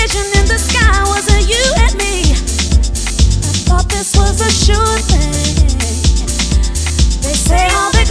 vision in the sky was a you and me. I thought this was a sure thing. They say all the